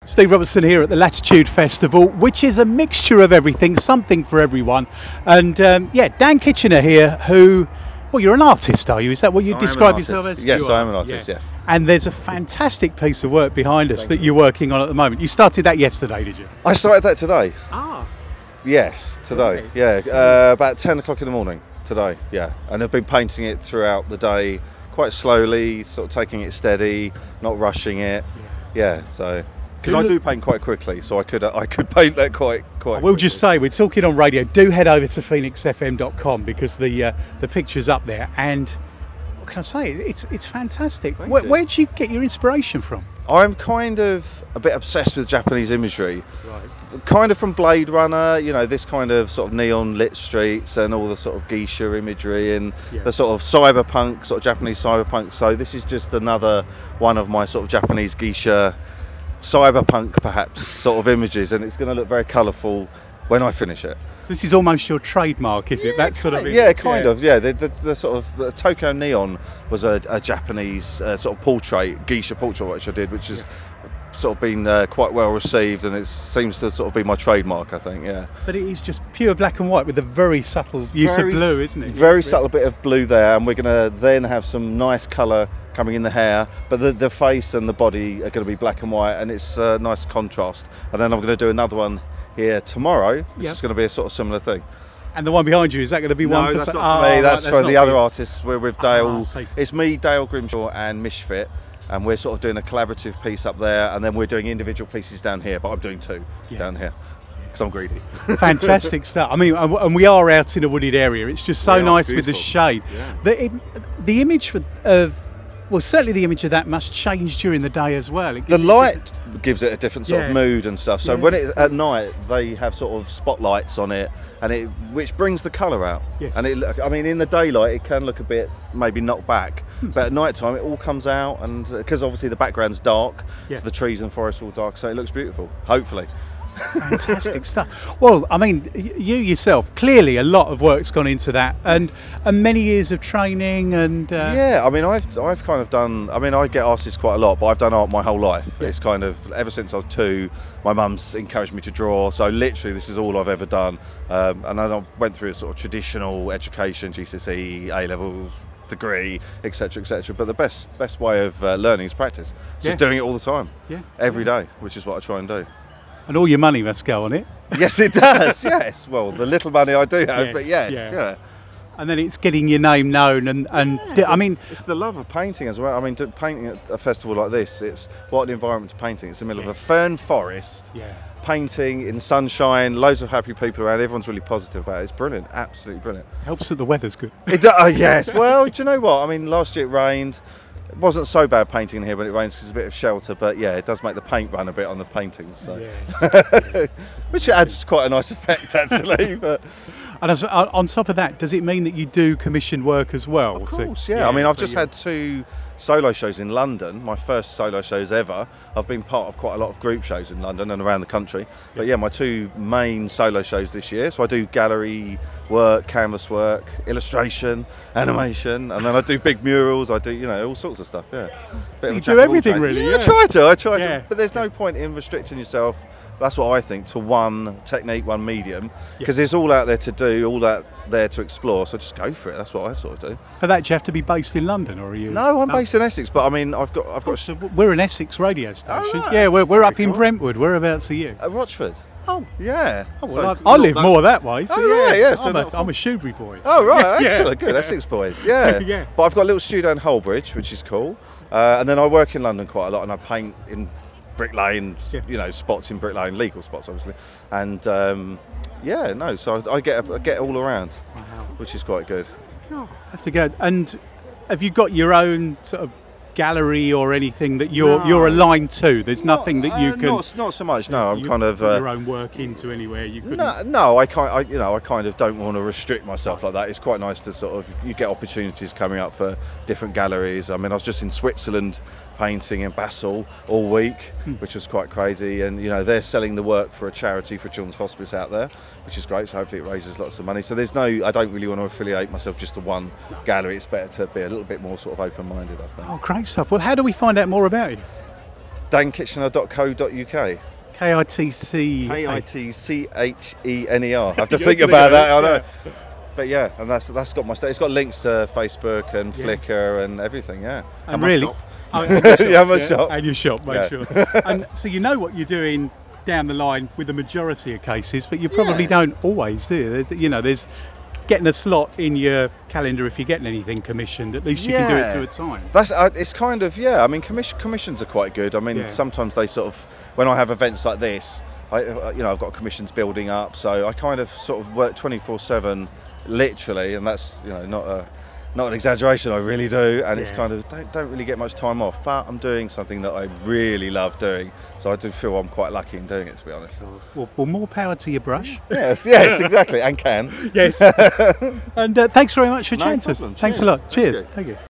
Steve Robertson here at the Latitude Festival, which is a mixture of everything, something for everyone. And yeah, Dan Kitchener here, who, well, you're an artist, are you? Is that what you describe yourself as? Yes, I am an artist, yes. And there's a fantastic piece of work behind us that you're working on at the moment. You started that yesterday, did you? I started that today. Ah. Yes, today. Right. Yeah, about 10 o'clock in the morning today, yeah. And I've been painting it throughout the day, quite slowly, sort of taking it steady, not rushing it. Yeah, so... Because I do paint quite quickly, so I could paint that quite. We'll just say we're talking on radio. Do head over to phoenixfm.com because the picture's up there, and what can I say? It's fantastic. Where do you get your inspiration from? I'm kind of a bit obsessed with Japanese imagery, right? Kind of from Blade Runner, you know, this kind of sort of neon lit streets and all the sort of geisha imagery and the sort of cyberpunk, sort of Japanese cyberpunk. So this is just another one of my sort of Japanese geisha, cyberpunk perhaps sort of images, and it's going to look very colourful when I finish it. So this is almost your trademark, is it? That sort of yeah, kind of. Yeah, the sort of the Tokyo Neon was a Japanese sort of portrait, geisha portrait, which I did, which has sort of been quite well received, and it seems to sort of be my trademark, I think. Yeah. But it is just pure black and white with a very subtle use of blue, isn't it? Very subtle bit of blue there, and we're going to then have some nice colour coming in the hair, but the face and the body are going to be black and white, and it's a nice contrast. And then I'm going to do another one here tomorrow, which is going to be a sort of similar thing. And the one behind you, is that going to be one? No, that's not for me. That's for the other artists. We're with Dale. It's me, Dale Grimshaw, and Misfit, and we're sort of doing a collaborative piece up there, and then we're doing individual pieces down here. But I'm doing two down here because I'm greedy. Fantastic stuff. I mean, and we are out in a wooded area. It's just so nice with the shade. Yeah. The image of well, certainly the image of that must change during the day as well. The light gives it a different sort of mood and stuff. So when it's at night, they have sort of spotlights on it, and which brings the colour out. Yes. And I mean, in the daylight, it can look a bit maybe knocked back, but at night time, it all comes out, and because obviously the background's dark, so the trees and forest are all dark, so it looks beautiful. Hopefully. Fantastic stuff. Well, I mean, you yourself, clearly a lot of work's gone into that, and many years of training and yeah, I mean, I've kind of done, I mean, I get asked this quite a lot, but I've done art my whole life. It's kind of ever since I was 2, my mum's encouraged me to draw, so literally this is all I've ever done. And I went through a sort of traditional education, GCSE, A-levels, degree, etc., etc. But the best way of learning is practice. Just doing it all the time, every day, which is what I try and do. And all your money must go on it. Yes, it does. Yes. Well, the little money I do have, but yeah. And then it's getting your name known, and I mean, it's the love of painting as well. I mean, painting at a festival like this, it's what an environment to painting. It's in the middle of a fern forest. Painting in sunshine, loads of happy people around. Everyone's really positive about it. It's brilliant, absolutely brilliant. Helps that the weather's good. It does. Yes. Well, do you know what? I mean, last year it rained. It wasn't so bad painting in here when it rains because it's a bit of shelter, but yeah, it does make the paint run a bit on the paintings, so. Which adds quite a nice effect actually. But and on top of that, does it mean that you do commissioned work as well? Of course, yeah. I mean, I've just had 2 solo shows in London, my first solo shows ever. I've been part of quite a lot of group shows in London and around the country, but yeah, my 2 main solo shows this year. So I do gallery work, canvas work, illustration, animation, and then I do big murals. I do, you know, all sorts of stuff. Yeah, so you do everything really. Yeah, I try to. But there's no point in restricting yourself. That's what I think, to one technique, one medium, because there's all out there to do, all out there to explore. So just go for it. That's what I sort of do. For that, do you have to be based in London, or are you? No, I'm based in Essex, but I mean, I've got. So we're an Essex radio station. Oh, right. Yeah, we're up in Brentwood. Whereabouts are you? Rochford. Oh, yeah. Oh, well, I live more that way. So yeah. So I'm a Shoebury boy. Oh, right. Excellent. Good. Essex boys. Yeah. But I've got a little studio in Holbridge, which is cool. And then I work in London quite a lot, and I paint in Brick Lane, you know, spots in Brick Lane, legal spots obviously, and so I get all around, which is quite good. I have to go. And have you got your own sort of gallery or anything that you're aligned to? There's nothing that you can. Not so much. No, I'm kind of your own work into anywhere you could. No, I kind of don't want to restrict myself like that. It's quite nice to sort of, you get opportunities coming up for different galleries. I mean, I was just in Switzerland painting in Basel all week, which was quite crazy, and you know, they're selling the work for a charity for Children's Hospice out there, which is great, so hopefully it raises lots of money. So I don't really want to affiliate myself just to one gallery. It's better to be a little bit more sort of open-minded, I think. Oh, great stuff. Well, how do we find out more about you? dankitchener.co.uk. KITCHENER. I have to think about that. I know. But yeah, and that's got my it's got links to Facebook and Flickr and everything. Yeah. And really, shop. Yeah, my shop. And your shop, make sure. And so you know what you're doing down the line with the majority of cases, but you probably don't always, do you? There's getting a slot in your calendar if you're getting anything commissioned. At least you can do it to a time. That's it's kind of I mean, commissions are quite good. I mean, sometimes they sort of, when I have events like this, I've got commissions building up, so I kind of sort of work 24/7, literally, and that's not an exaggeration. I really do, and it's kind of don't really get much time off. But I'm doing something that I really love doing, so I do feel I'm quite lucky in doing it, to be honest. Well, more power to your brush. Yes, exactly, and can. Yes. And thanks very much for chatting to us. Thanks a lot. Cheers. Thank you.